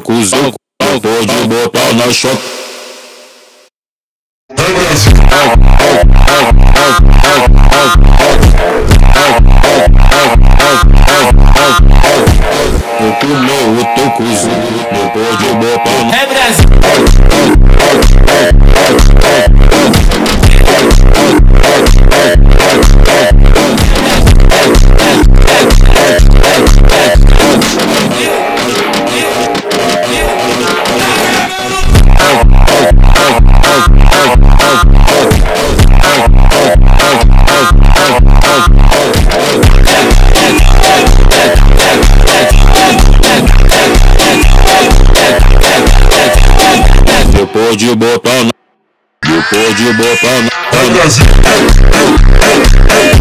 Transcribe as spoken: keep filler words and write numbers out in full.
cuzão, pode botar na choca. Eu tô não, eu tô cuzão, não pode botar na... É Brasil. Depois de botar na... Depois de botar na... É Brasil.